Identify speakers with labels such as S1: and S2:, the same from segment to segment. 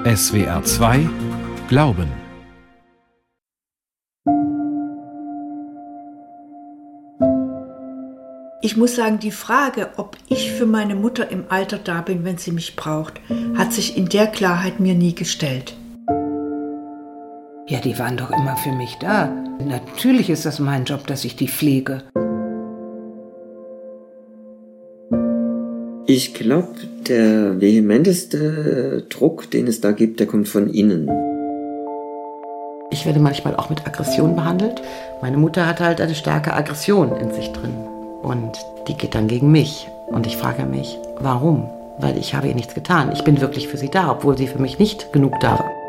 S1: SWR 2 Glauben.
S2: Ich muss sagen, die Frage, ob ich für meine Mutter im Alter da bin, wenn sie mich braucht, hat sich in der Klarheit mir nie gestellt.
S3: Ja, die waren doch immer für mich da. Natürlich ist das mein Job, dass ich die pflege.
S4: Ich glaube, der vehementeste Druck, den es da gibt, der kommt von innen.
S5: Ich werde manchmal auch mit Aggression behandelt. Meine Mutter hat halt eine starke Aggression in sich drin. Und die geht dann gegen mich. Und ich frage mich, warum? Weil ich habe ihr nichts getan. Ich bin wirklich für sie da, obwohl sie für mich nicht genug da war.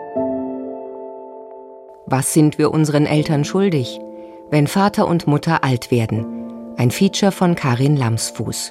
S6: Was sind wir unseren Eltern schuldig, wenn Vater und Mutter alt werden? Ein Feature von Karin Lamsfuß.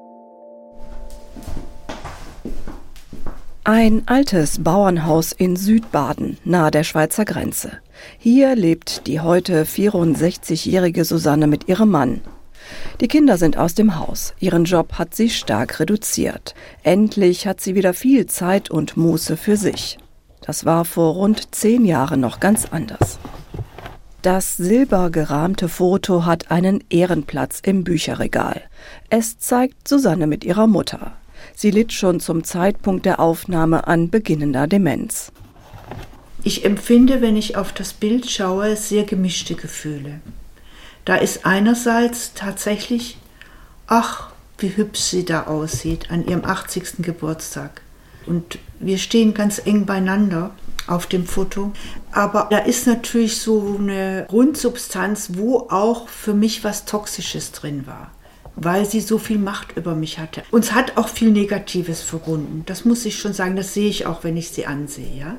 S7: Ein altes Bauernhaus in Südbaden, nahe der Schweizer Grenze. Hier lebt die heute 64-jährige Susanne mit ihrem Mann. Die Kinder sind aus dem Haus. Ihren Job hat sie stark reduziert. Endlich hat sie wieder viel Zeit und Muße für sich. Das war vor rund 10 Jahren noch ganz anders. Das silbergerahmte Foto hat einen Ehrenplatz im Bücherregal. Es zeigt Susanne mit ihrer Mutter. Sie litt schon zum Zeitpunkt der Aufnahme an beginnender Demenz.
S2: Ich empfinde, wenn ich auf das Bild schaue, sehr gemischte Gefühle. Da ist einerseits tatsächlich, ach, wie hübsch sie da aussieht an ihrem 80. Geburtstag. Und wir stehen ganz eng beieinander auf dem Foto. Aber da ist natürlich so eine Grundsubstanz, wo auch für mich was Toxisches drin war, weil sie so viel Macht über mich hatte. Uns hat auch viel Negatives verbunden. Das muss ich schon sagen, das sehe ich auch, wenn ich sie ansehe, ja.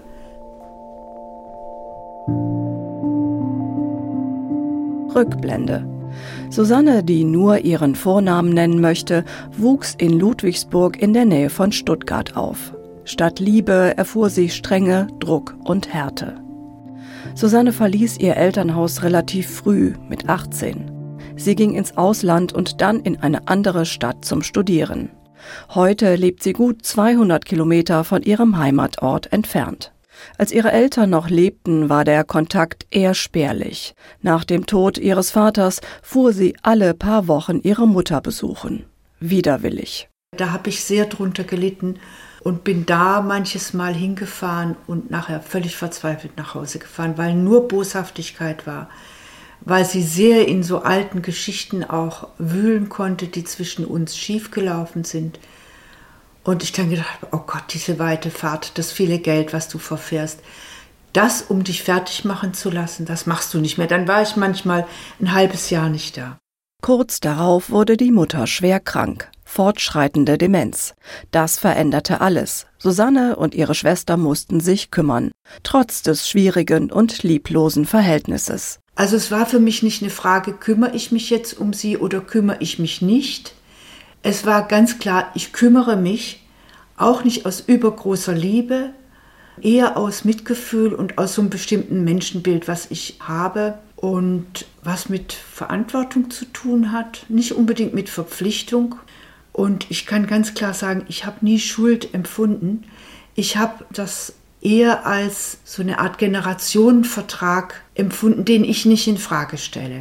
S7: Rückblende. Susanne, die nur ihren Vornamen nennen möchte, wuchs in Ludwigsburg in der Nähe von Stuttgart auf. Statt Liebe erfuhr sie Strenge, Druck und Härte. Susanne verließ ihr Elternhaus relativ früh, mit 18. Sie ging ins Ausland und dann in eine andere Stadt zum Studieren. Heute lebt sie gut 200 Kilometer von ihrem Heimatort entfernt. Als ihre Eltern noch lebten, war der Kontakt eher spärlich. Nach dem Tod ihres Vaters fuhr sie alle paar Wochen ihre Mutter besuchen. Widerwillig.
S2: Da habe ich sehr drunter gelitten und bin da manches Mal hingefahren und nachher völlig verzweifelt nach Hause gefahren, weil nur Boshaftigkeit war. Weil sie sehr in so alten Geschichten auch wühlen konnte, die zwischen uns schiefgelaufen sind. Und ich dann gedacht, oh Gott, diese weite Fahrt, das viele Geld, was du verfährst, das, um dich fertig machen zu lassen, das machst du nicht mehr. Dann war ich manchmal ein halbes Jahr nicht da.
S7: Kurz darauf wurde die Mutter schwer krank. Fortschreitende Demenz. Das veränderte alles. Susanne und ihre Schwester mussten sich kümmern, trotz des schwierigen und lieblosen Verhältnisses.
S2: Also es war für mich nicht eine Frage, kümmere ich mich jetzt um sie oder kümmere ich mich nicht. Es war ganz klar, ich kümmere mich, auch nicht aus übergroßer Liebe, eher aus Mitgefühl und aus so einem bestimmten Menschenbild, was ich habe und was mit Verantwortung zu tun hat, nicht unbedingt mit Verpflichtung. Und ich kann ganz klar sagen, ich habe nie Schuld empfunden. Ich habe das eher als so eine Art Generationenvertrag empfunden, den ich nicht in Frage stelle.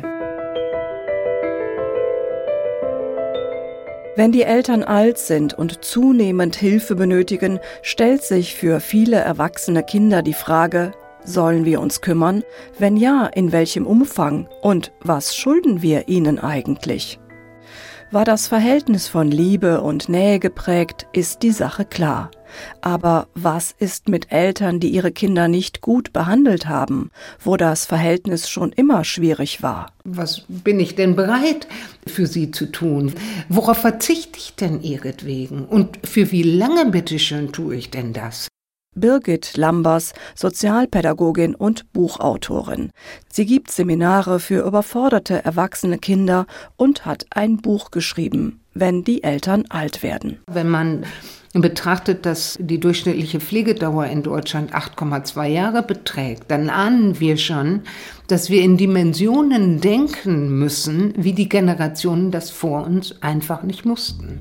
S7: Wenn die Eltern alt sind und zunehmend Hilfe benötigen, stellt sich für viele erwachsene Kinder die Frage, sollen wir uns kümmern? Wenn ja, in welchem Umfang? Und was schulden wir ihnen eigentlich? War das Verhältnis von Liebe und Nähe geprägt, ist die Sache klar. Aber was ist mit Eltern, die ihre Kinder nicht gut behandelt haben, wo das Verhältnis schon immer schwierig war?
S3: Was bin ich denn bereit für sie zu tun? Worauf verzichte ich denn ihretwegen? Und für wie lange, bitteschön, tue ich denn das?
S7: Birgit Lambers, Sozialpädagogin und Buchautorin. Sie gibt Seminare für überforderte erwachsene Kinder und hat ein Buch geschrieben, wenn die Eltern alt werden.
S3: Wenn man betrachtet, dass die durchschnittliche Pflegedauer in Deutschland 8,2 Jahre beträgt, dann ahnen wir schon, dass wir in Dimensionen denken müssen, wie die Generationen das vor uns einfach nicht mussten.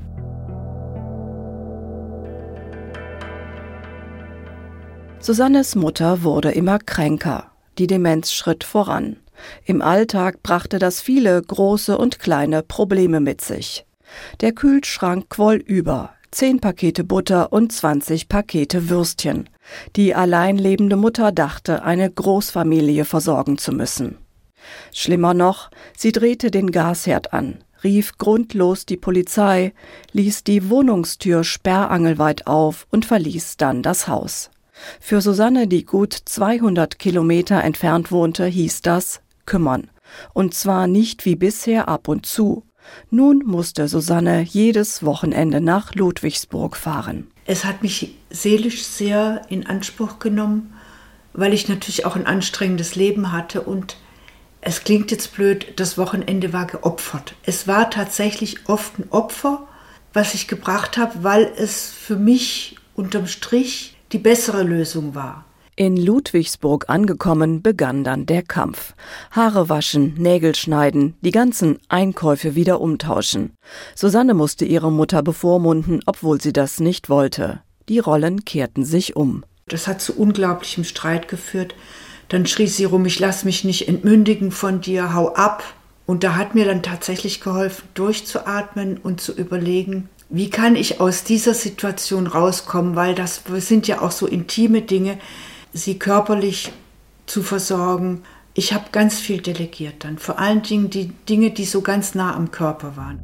S7: Susannes Mutter wurde immer kränker. Die Demenz schritt voran. Im Alltag brachte das viele große und kleine Probleme mit sich. Der Kühlschrank quoll über. 10 Pakete Butter und 20 Pakete Würstchen. Die allein lebende Mutter dachte, eine Großfamilie versorgen zu müssen. Schlimmer noch, sie drehte den Gasherd an, rief grundlos die Polizei, ließ die Wohnungstür sperrangelweit auf und verließ dann das Haus. Für Susanne, die gut 200 Kilometer entfernt wohnte, hieß das kümmern. Und zwar nicht wie bisher ab und zu. Nun musste Susanne jedes Wochenende nach Ludwigsburg fahren.
S2: Es hat mich seelisch sehr in Anspruch genommen, weil ich natürlich auch ein anstrengendes Leben hatte und es klingt jetzt blöd, das Wochenende war geopfert. Es war tatsächlich oft ein Opfer, was ich gebracht habe, weil es für mich unterm Strich die bessere Lösung war.
S7: In Ludwigsburg angekommen, begann dann der Kampf. Haare waschen, Nägel schneiden, die ganzen Einkäufe wieder umtauschen. Susanne musste ihre Mutter bevormunden, obwohl sie das nicht wollte. Die Rollen kehrten sich um.
S2: Das hat zu unglaublichem Streit geführt. Dann schrie sie rum, ich lass mich nicht entmündigen von dir, hau ab. Und da hat mir dann tatsächlich geholfen, durchzuatmen und zu überlegen, wie kann ich aus dieser Situation rauskommen, weil das sind ja auch so intime Dinge, sie körperlich zu versorgen. Ich habe ganz viel delegiert dann, vor allen Dingen die Dinge, die so ganz nah am Körper waren.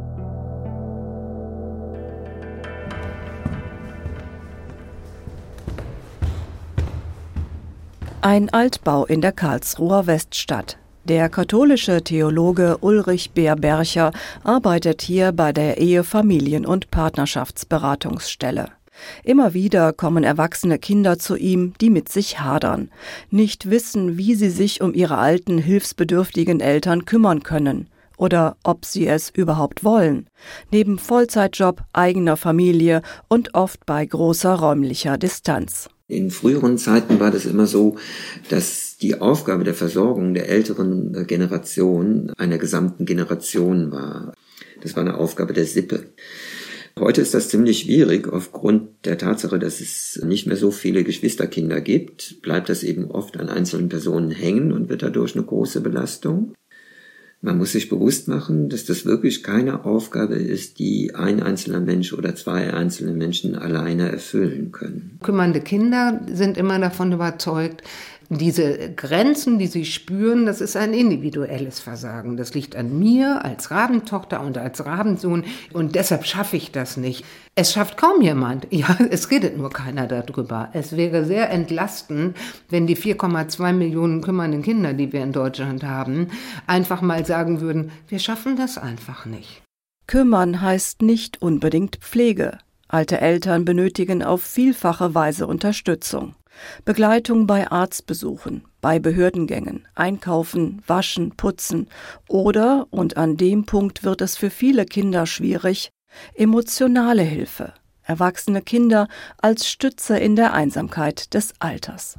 S7: Ein Altbau in der Karlsruher Weststadt. Der katholische Theologe Ulrich Beer-Bercher arbeitet hier bei der Ehe-, Familien- und Partnerschaftsberatungsstelle. Immer wieder kommen erwachsene Kinder zu ihm, die mit sich hadern, nicht wissen, wie sie sich um ihre alten, hilfsbedürftigen Eltern kümmern können oder ob sie es überhaupt wollen, neben Vollzeitjob, eigener Familie und oft bei großer räumlicher Distanz.
S4: In früheren Zeiten war das immer so, dass die Aufgabe der Versorgung der älteren Generation einer gesamten Generation war. Das war eine Aufgabe der Sippe. Heute ist das ziemlich schwierig. Aufgrund der Tatsache, dass es nicht mehr so viele Geschwisterkinder gibt, bleibt das eben oft an einzelnen Personen hängen und wird dadurch eine große Belastung. Man muss sich bewusst machen, dass das wirklich keine Aufgabe ist, die ein einzelner Mensch oder 2 einzelne Menschen alleine erfüllen können.
S3: Kümmernde Kinder sind immer davon überzeugt, diese Grenzen, die sie spüren, das ist ein individuelles Versagen. Das liegt an mir als Rabentochter und als Rabensohn und deshalb schaffe ich das nicht. Es schafft kaum jemand. Ja, es redet nur keiner darüber. Es wäre sehr entlastend, wenn die 4,2 Millionen kümmernden Kinder, die wir in Deutschland haben, einfach mal sagen würden, wir schaffen das einfach nicht.
S7: Kümmern heißt nicht unbedingt Pflege. Alte Eltern benötigen auf vielfache Weise Unterstützung. Begleitung bei Arztbesuchen, bei Behördengängen, Einkaufen, Waschen, Putzen oder, und an dem Punkt wird es für viele Kinder schwierig, emotionale Hilfe. Erwachsene Kinder als Stütze in der Einsamkeit des Alters.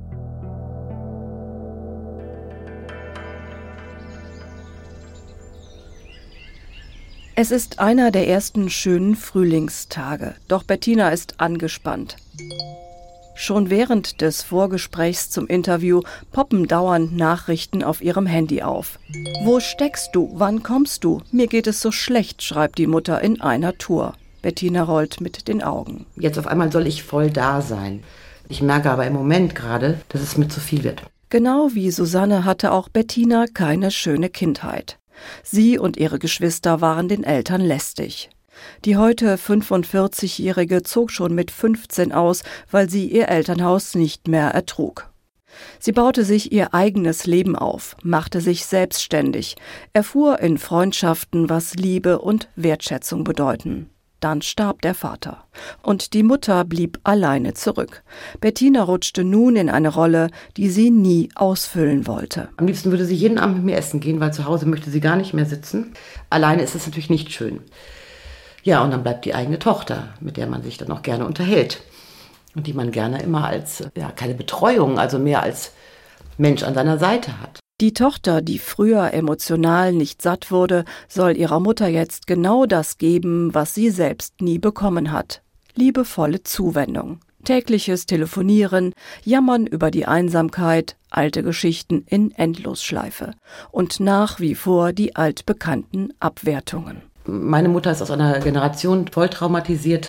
S7: Es ist einer der ersten schönen Frühlingstage, doch Bettina ist angespannt. Schon während des Vorgesprächs zum Interview poppen dauernd Nachrichten auf ihrem Handy auf. »Wo steckst du? Wann kommst du? Mir geht es so schlecht«, schreibt die Mutter in einer Tour. Bettina rollt mit den Augen.
S5: Jetzt auf einmal soll ich voll da sein. Ich merke aber im Moment gerade, dass es mir zu viel wird.
S7: Genau wie Susanne hatte auch Bettina keine schöne Kindheit. Sie und ihre Geschwister waren den Eltern lästig. Die heute 45-Jährige zog schon mit 15 aus, weil sie ihr Elternhaus nicht mehr ertrug. Sie baute sich ihr eigenes Leben auf, machte sich selbstständig, erfuhr in Freundschaften, was Liebe und Wertschätzung bedeuten. Dann starb der Vater und die Mutter blieb alleine zurück. Bettina rutschte nun in eine Rolle, die sie nie ausfüllen wollte.
S5: Am liebsten würde sie jeden Abend mit mir essen gehen, weil zu Hause möchte sie gar nicht mehr sitzen. Alleine ist es natürlich nicht schön. Ja, und dann bleibt die eigene Tochter, mit der man sich dann auch gerne unterhält. Und die man gerne immer als, keine Betreuung, also mehr als Mensch an seiner Seite hat.
S7: Die Tochter, die früher emotional nicht satt wurde, soll ihrer Mutter jetzt genau das geben, was sie selbst nie bekommen hat. Liebevolle Zuwendung. Tägliches Telefonieren, Jammern über die Einsamkeit, alte Geschichten in Endlosschleife und nach wie vor die altbekannten Abwertungen.
S5: Meine Mutter ist aus einer Generation voll traumatisiert,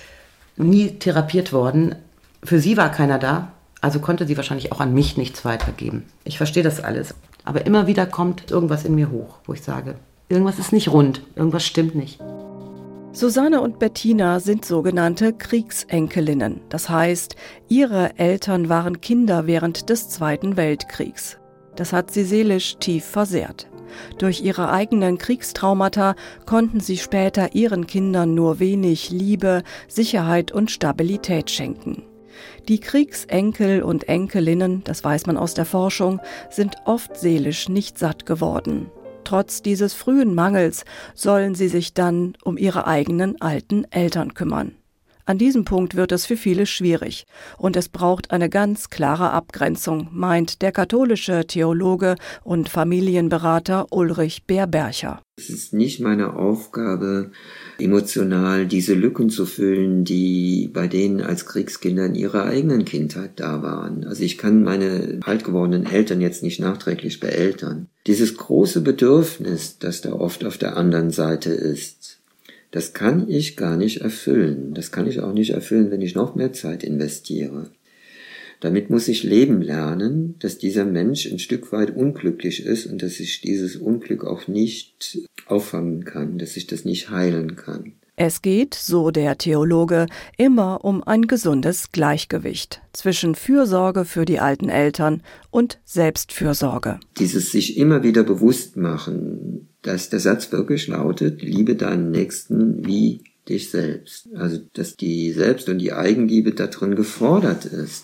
S5: nie therapiert worden. Für sie war keiner da, also konnte sie wahrscheinlich auch an mich nichts weitergeben. Ich verstehe das alles. Aber immer wieder kommt irgendwas in mir hoch, wo ich sage, irgendwas ist nicht rund, irgendwas stimmt nicht.
S7: Susanne und Bettina sind sogenannte Kriegsenkelinnen. Das heißt, ihre Eltern waren Kinder während des Zweiten Weltkriegs. Das hat sie seelisch tief versehrt. Durch ihre eigenen Kriegstraumata konnten sie später ihren Kindern nur wenig Liebe, Sicherheit und Stabilität schenken. Die Kriegsenkel und Enkelinnen, das weiß man aus der Forschung, sind oft seelisch nicht satt geworden. Trotz dieses frühen Mangels sollen sie sich dann um ihre eigenen alten Eltern kümmern. An diesem Punkt wird es für viele schwierig und es braucht eine ganz klare Abgrenzung, meint der katholische Theologe und Familienberater Ulrich Beerbercher.
S4: Es ist nicht meine Aufgabe, emotional diese Lücken zu füllen, die bei denen als Kriegskinder in ihrer eigenen Kindheit da waren. Also ich kann meine alt gewordenen Eltern jetzt nicht nachträglich beeltern. Dieses große Bedürfnis, das da oft auf der anderen Seite ist, das kann ich gar nicht erfüllen. Das kann ich auch nicht erfüllen, wenn ich noch mehr Zeit investiere. Damit muss ich leben lernen, dass dieser Mensch ein Stück weit unglücklich ist und dass ich dieses Unglück auch nicht auffangen kann, dass ich das nicht heilen kann.
S7: Es geht, so der Theologe, immer um ein gesundes Gleichgewicht zwischen Fürsorge für die alten Eltern und Selbstfürsorge.
S4: Dieses sich immer wieder bewusst machen, dass der Satz wirklich lautet, liebe deinen Nächsten wie dich selbst. Also, dass die Selbst- und die Eigenliebe da drin gefordert ist.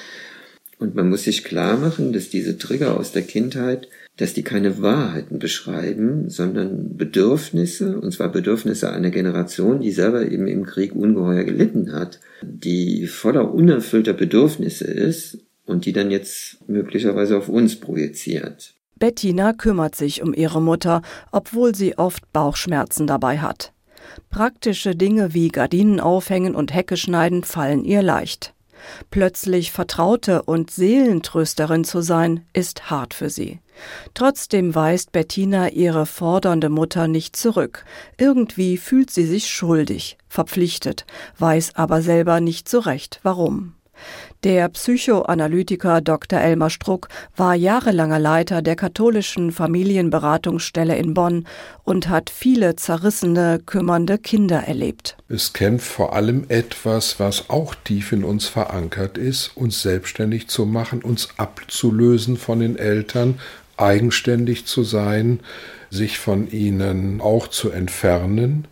S4: Und man muss sich klar machen, dass diese Trigger aus der Kindheit, dass die keine Wahrheiten beschreiben, sondern Bedürfnisse, und zwar Bedürfnisse einer Generation, die selber eben im Krieg ungeheuer gelitten hat, die voller unerfüllter Bedürfnisse ist und die dann jetzt möglicherweise auf uns projiziert.
S7: Bettina kümmert sich um ihre Mutter, obwohl sie oft Bauchschmerzen dabei hat. Praktische Dinge wie Gardinen aufhängen und Hecke schneiden fallen ihr leicht. Plötzlich Vertraute und Seelentrösterin zu sein, ist hart für sie. Trotzdem weist Bettina ihre fordernde Mutter nicht zurück. Irgendwie fühlt sie sich schuldig, verpflichtet, weiß aber selber nicht so recht, warum. Der Psychoanalytiker Dr. Elmar Struck war jahrelanger Leiter der katholischen Familienberatungsstelle in Bonn und hat viele zerrissene, kümmernde Kinder erlebt.
S8: Es kämpft vor allem etwas, was auch tief in uns verankert ist, uns selbstständig zu machen, uns abzulösen von den Eltern, eigenständig zu sein, sich von ihnen auch zu entfernen.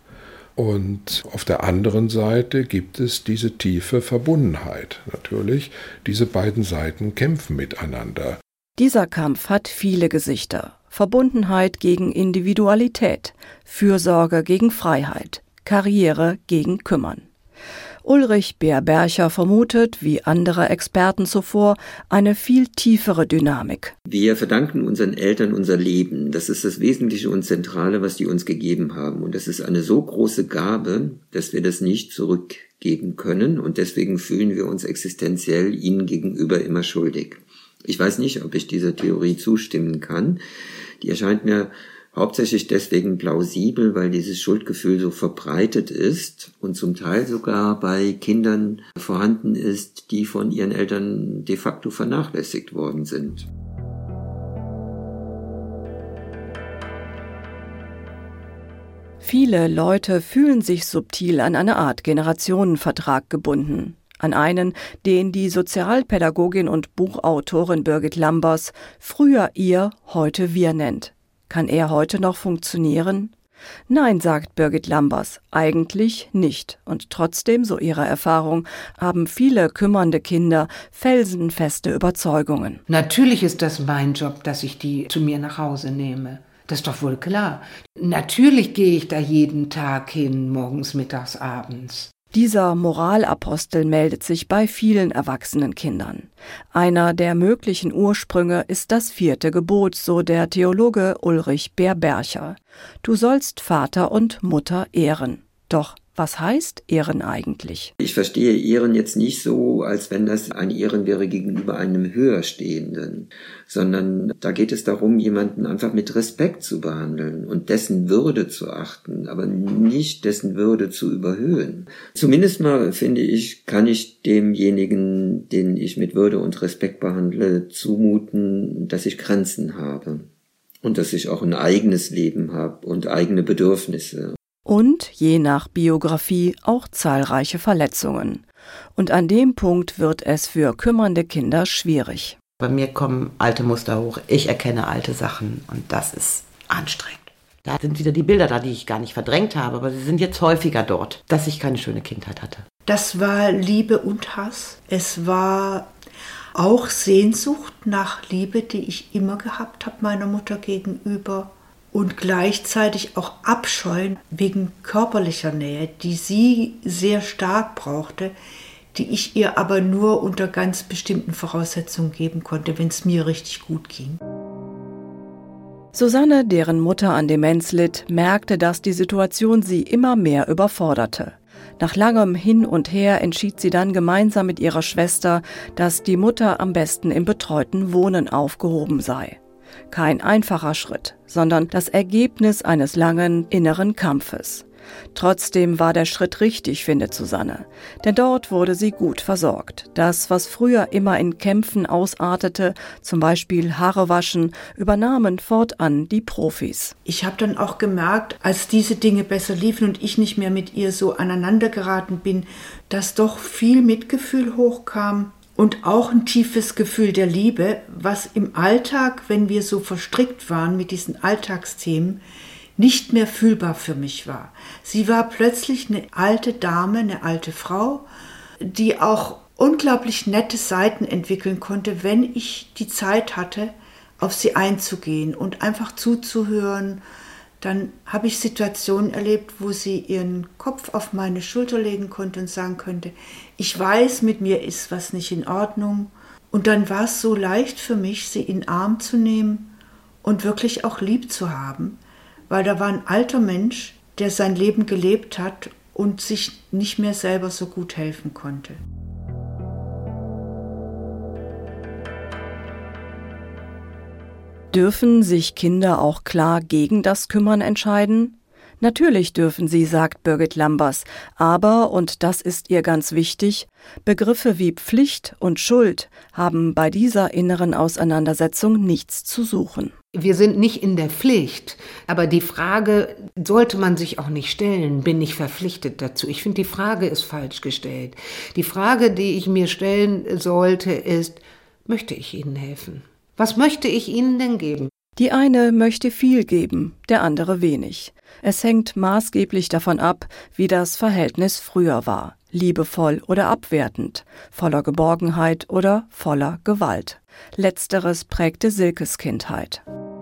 S8: Und auf der anderen Seite gibt es diese tiefe Verbundenheit. Natürlich, diese beiden Seiten kämpfen miteinander.
S7: Dieser Kampf hat viele Gesichter. Verbundenheit gegen Individualität, Fürsorge gegen Freiheit, Karriere gegen Kümmern. Ulrich Beerbercher vermutet, wie andere Experten zuvor, eine viel tiefere Dynamik.
S4: Wir verdanken unseren Eltern unser Leben. Das ist das Wesentliche und Zentrale, was die uns gegeben haben. Und das ist eine so große Gabe, dass wir das nicht zurückgeben können. Und deswegen fühlen wir uns existenziell ihnen gegenüber immer schuldig. Ich weiß nicht, ob ich dieser Theorie zustimmen kann. Die erscheint mir hauptsächlich deswegen plausibel, weil dieses Schuldgefühl so verbreitet ist und zum Teil sogar bei Kindern vorhanden ist, die von ihren Eltern de facto vernachlässigt worden sind.
S7: Viele Leute fühlen sich subtil an eine Art Generationenvertrag gebunden. An einen, den die Sozialpädagogin und Buchautorin Birgit Lambers früher ihr, heute wir nennt. Kann er heute noch funktionieren? Nein, sagt Birgit Lambers, eigentlich nicht. Und trotzdem, so ihre Erfahrung, haben viele kümmernde Kinder felsenfeste Überzeugungen.
S3: Natürlich ist das mein Job, dass ich die zu mir nach Hause nehme. Das ist doch wohl klar. Natürlich gehe ich da jeden Tag hin, morgens, mittags, abends.
S7: Dieser Moralapostel meldet sich bei vielen erwachsenen Kindern. Einer der möglichen Ursprünge ist das 4. Gebot, so der Theologe Ulrich Beerbercher. Du sollst Vater und Mutter ehren. Doch Was heißt Ehren eigentlich?
S4: Ich verstehe Ehren jetzt nicht so, als wenn das ein Ehren wäre gegenüber einem Höherstehenden, sondern da geht es darum, jemanden einfach mit Respekt zu behandeln und dessen Würde zu achten, aber nicht dessen Würde zu überhöhen. Zumindest mal, finde ich, kann ich demjenigen, den ich mit Würde und Respekt behandle, zumuten, dass ich Grenzen habe und dass ich auch ein eigenes Leben habe und eigene Bedürfnisse.
S7: Und je nach Biografie auch zahlreiche Verletzungen. Und an dem Punkt wird es für kümmernde Kinder schwierig.
S5: Bei mir kommen alte Muster hoch. Ich erkenne alte Sachen und das ist anstrengend. Da sind wieder die Bilder da, die ich gar nicht verdrängt habe, aber sie sind jetzt häufiger dort, dass ich keine schöne Kindheit hatte.
S2: Das war Liebe und Hass. Es war auch Sehnsucht nach Liebe, die ich immer gehabt habe meiner Mutter gegenüber. Und gleichzeitig auch Abscheu wegen körperlicher Nähe, die sie sehr stark brauchte, die ich ihr aber nur unter ganz bestimmten Voraussetzungen geben konnte, wenn es mir richtig gut ging.
S7: Susanne, deren Mutter an Demenz litt, merkte, dass die Situation sie immer mehr überforderte. Nach langem Hin und Her entschied sie dann gemeinsam mit ihrer Schwester, dass die Mutter am besten im betreuten Wohnen aufgehoben sei. Kein einfacher Schritt, sondern das Ergebnis eines langen inneren Kampfes. Trotzdem war der Schritt richtig, findet Susanne, denn dort wurde sie gut versorgt. Das, was früher immer in Kämpfen ausartete, zum Beispiel Haare waschen, übernahmen fortan die Profis.
S2: Ich habe dann auch gemerkt, als diese Dinge besser liefen und ich nicht mehr mit ihr so aneinander geraten bin, dass doch viel Mitgefühl hochkam. Und auch ein tiefes Gefühl der Liebe, was im Alltag, wenn wir so verstrickt waren mit diesen Alltagsthemen, nicht mehr fühlbar für mich war. Sie war plötzlich eine alte Dame, eine alte Frau, die auch unglaublich nette Seiten entwickeln konnte, wenn ich die Zeit hatte, auf sie einzugehen und einfach zuzuhören. Dann habe ich Situationen erlebt, wo sie ihren Kopf auf meine Schulter legen konnte und sagen könnte, ich weiß, mit mir ist was nicht in Ordnung. Und dann war es so leicht für mich, sie in den Arm zu nehmen und wirklich auch lieb zu haben, weil da war ein alter Mensch, der sein Leben gelebt hat und sich nicht mehr selber so gut helfen konnte.
S7: Dürfen sich Kinder auch klar gegen das Kümmern entscheiden? Natürlich dürfen sie, sagt Birgit Lambers, aber, und das ist ihr ganz wichtig, Begriffe wie Pflicht und Schuld haben bei dieser inneren Auseinandersetzung nichts zu suchen.
S3: Wir sind nicht in der Pflicht, aber die Frage sollte man sich auch nicht stellen, bin ich verpflichtet dazu? Ich finde, die Frage ist falsch gestellt. Die Frage, die ich mir stellen sollte, ist, möchte ich Ihnen helfen? Was möchte ich Ihnen denn geben?
S7: Die eine möchte viel geben, der andere wenig. Es hängt maßgeblich davon ab, wie das Verhältnis früher war. Liebevoll oder abwertend, voller Geborgenheit oder voller Gewalt. Letzteres prägte Silkes Kindheit.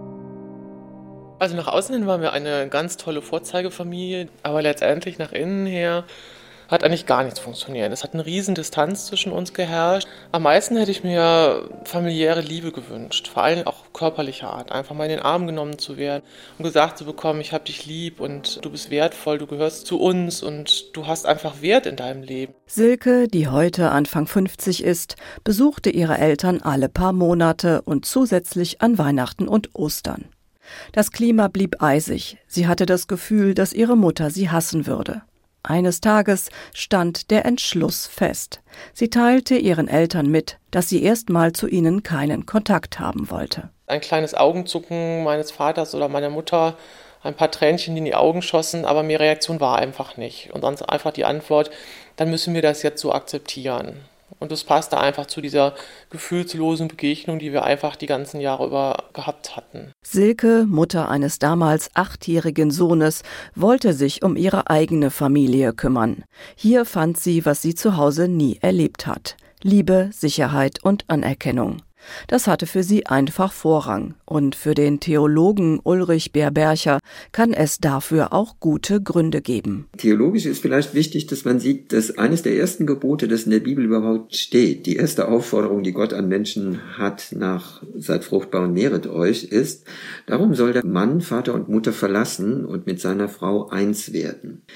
S9: Also nach außen hin waren wir eine ganz tolle Vorzeigefamilie, aber letztendlich nach innen her hat eigentlich gar nichts funktioniert. Es hat eine riesen Distanz zwischen uns geherrscht. Am meisten hätte ich mir familiäre Liebe gewünscht, vor allem auch körperlicher Art. Einfach mal in den Arm genommen zu werden und gesagt zu bekommen, ich habe dich lieb und du bist wertvoll, du gehörst zu uns und du hast einfach Wert in deinem Leben.
S7: Silke, die heute Anfang 50 ist, besuchte ihre Eltern alle paar Monate und zusätzlich an Weihnachten und Ostern. Das Klima blieb eisig. Sie hatte das Gefühl, dass ihre Mutter sie hassen würde. Eines Tages stand der Entschluss fest. Sie teilte ihren Eltern mit, dass sie erstmal zu ihnen keinen Kontakt haben wollte.
S9: Ein kleines Augenzucken meines Vaters oder meiner Mutter, ein paar Tränchen, die in die Augen schossen, aber mehr Reaktion war einfach nicht. Und dann einfach die Antwort, dann müssen wir das jetzt so akzeptieren. Und das passte einfach zu dieser gefühlslosen Begegnung, die wir einfach die ganzen Jahre über gehabt hatten.
S7: Silke, Mutter eines damals 8-jährigen Sohnes, wollte sich um ihre eigene Familie kümmern. Hier fand sie, was sie zu Hause nie erlebt hat: Liebe, Sicherheit und Anerkennung. Das hatte für sie einfach Vorrang. Und für den Theologen Ulrich Beerbercher kann es dafür auch gute Gründe geben.
S4: Theologisch ist vielleicht wichtig, dass man sieht, dass eines der ersten Gebote, das in der Bibel überhaupt steht, die erste Aufforderung, die Gott an Menschen hat nach seid fruchtbar und mehret euch, ist, darum soll der Mann Vater und Mutter verlassen und mit seiner Frau eins werden.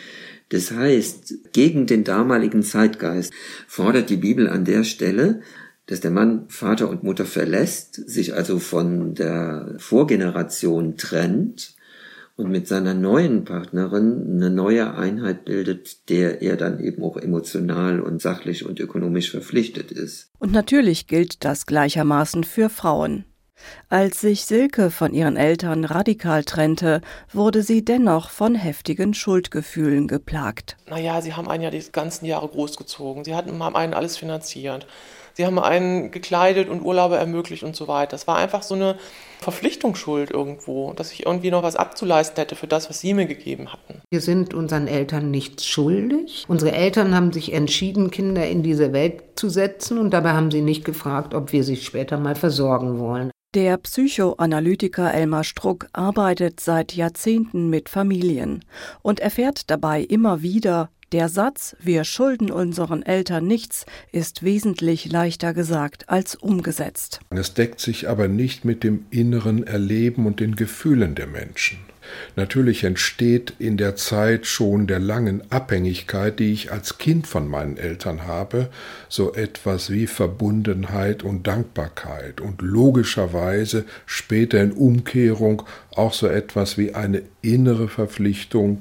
S4: Das heißt, gegen den damaligen Zeitgeist fordert die Bibel an der Stelle, dass der Mann Vater und Mutter verlässt, sich also von der Vorgeneration trennt und mit seiner neuen Partnerin eine neue Einheit bildet, der er dann eben auch emotional und sachlich und ökonomisch verpflichtet ist.
S7: Und natürlich gilt das gleichermaßen für Frauen. Als sich Silke von ihren Eltern radikal trennte, wurde sie dennoch von heftigen Schuldgefühlen geplagt.
S9: Naja, sie haben einen ja die ganzen Jahre großgezogen. Sie haben einen alles finanziert. Sie haben einen gekleidet und Urlaube ermöglicht und so weiter. Das war einfach so eine Verpflichtungsschuld irgendwo, dass ich irgendwie noch was abzuleisten hätte für das, was sie mir gegeben hatten.
S3: Wir sind unseren Eltern nichts schuldig. Unsere Eltern haben sich entschieden, Kinder in diese Welt zu setzen, und dabei haben sie nicht gefragt, ob wir sie später mal versorgen wollen.
S7: Der Psychoanalytiker Elmar Struck arbeitet seit Jahrzehnten mit Familien und erfährt dabei immer wieder, der Satz, wir schulden unseren Eltern nichts, ist wesentlich leichter gesagt als umgesetzt.
S8: Es deckt sich aber nicht mit dem inneren Erleben und den Gefühlen der Menschen. Natürlich entsteht in der Zeit schon der langen Abhängigkeit, die ich als Kind von meinen Eltern habe, so etwas wie Verbundenheit und Dankbarkeit und logischerweise später in Umkehrung auch so etwas wie eine innere Verpflichtung,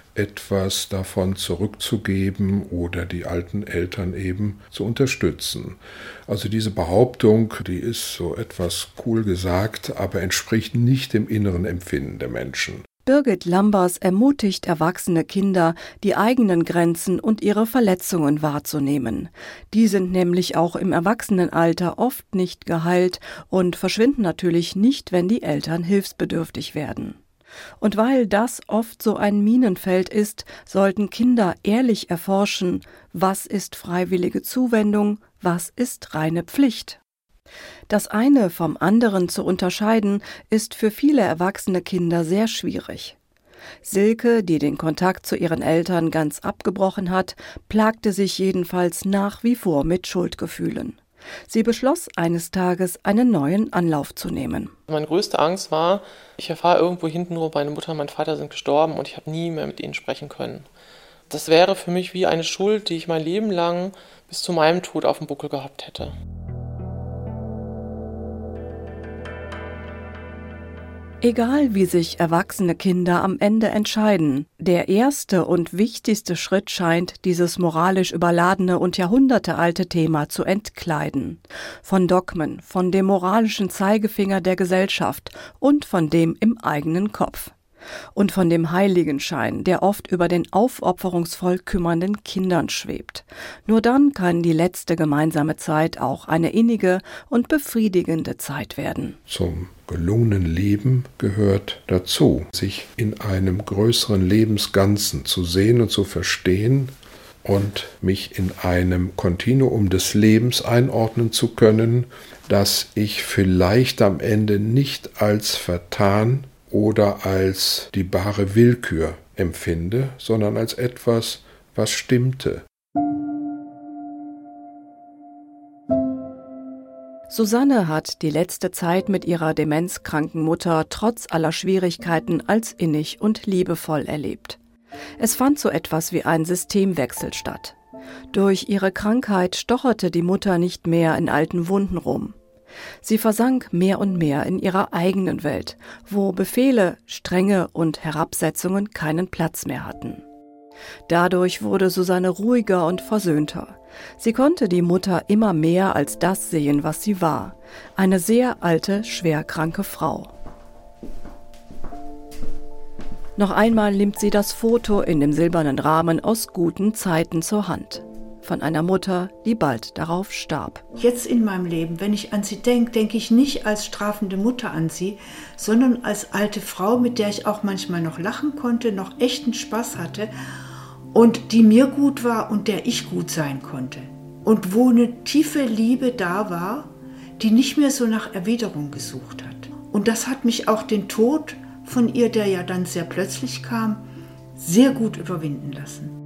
S8: etwas davon zurückzugeben oder die alten Eltern eben zu unterstützen. Also diese Behauptung, die ist so etwas cool gesagt, aber entspricht nicht dem inneren Empfinden der Menschen.
S7: Birgit Lambers ermutigt erwachsene Kinder, die eigenen Grenzen und ihre Verletzungen wahrzunehmen. Die sind nämlich auch im Erwachsenenalter oft nicht geheilt und verschwinden natürlich nicht, wenn die Eltern hilfsbedürftig werden. Und weil das oft so ein Minenfeld ist, sollten Kinder ehrlich erforschen, was ist freiwillige Zuwendung, was ist reine Pflicht. Das eine vom anderen zu unterscheiden, ist für viele erwachsene Kinder sehr schwierig. Silke, die den Kontakt zu ihren Eltern ganz abgebrochen hat, plagte sich jedenfalls nach wie vor mit Schuldgefühlen. Sie beschloss eines Tages, einen neuen Anlauf zu nehmen.
S9: Meine größte Angst war, ich erfahre irgendwo hintenrum, meine Mutter und mein Vater sind gestorben und ich habe nie mehr mit ihnen sprechen können. Das wäre für mich wie eine Schuld, die ich mein Leben lang bis zu meinem Tod auf dem Buckel gehabt hätte.
S7: Egal wie sich erwachsene Kinder am Ende entscheiden, der erste und wichtigste Schritt scheint, dieses moralisch überladene und jahrhundertealte Thema zu entkleiden. Von Dogmen, von dem moralischen Zeigefinger der Gesellschaft und von dem im eigenen Kopf. Und von dem Heiligenschein, der oft über den aufopferungsvoll kümmernden Kindern schwebt. Nur dann kann die letzte gemeinsame Zeit auch eine innige und befriedigende Zeit werden.
S8: Zum gelungenen Leben gehört dazu, sich in einem größeren Lebensganzen zu sehen und zu verstehen und mich in einem Kontinuum des Lebens einordnen zu können, das ich vielleicht am Ende nicht als vertan oder als die bare Willkür empfinde, sondern als etwas, was stimmte.
S7: Susanne hat die letzte Zeit mit ihrer demenzkranken Mutter trotz aller Schwierigkeiten als innig und liebevoll erlebt. Es fand so etwas wie ein Systemwechsel statt. Durch ihre Krankheit stocherte die Mutter nicht mehr in alten Wunden rum. Sie versank mehr und mehr in ihrer eigenen Welt, wo Befehle, Strenge und Herabsetzungen keinen Platz mehr hatten. Dadurch wurde Susanne ruhiger und versöhnter. Sie konnte die Mutter immer mehr als das sehen, was sie war. Eine sehr alte, schwerkranke Frau. Noch einmal nimmt sie das Foto in dem silbernen Rahmen aus guten Zeiten zur Hand. Von einer Mutter, die bald darauf starb.
S2: Jetzt in meinem Leben, wenn ich an sie denke, denke ich nicht als strafende Mutter an sie, sondern als alte Frau, mit der ich auch manchmal noch lachen konnte, noch echten Spaß hatte und die mir gut war und der ich gut sein konnte. Und wo eine tiefe Liebe da war, die nicht mehr so nach Erwiderung gesucht hat. Und das hat mich auch den Tod von ihr, der ja dann sehr plötzlich kam, sehr gut überwinden lassen.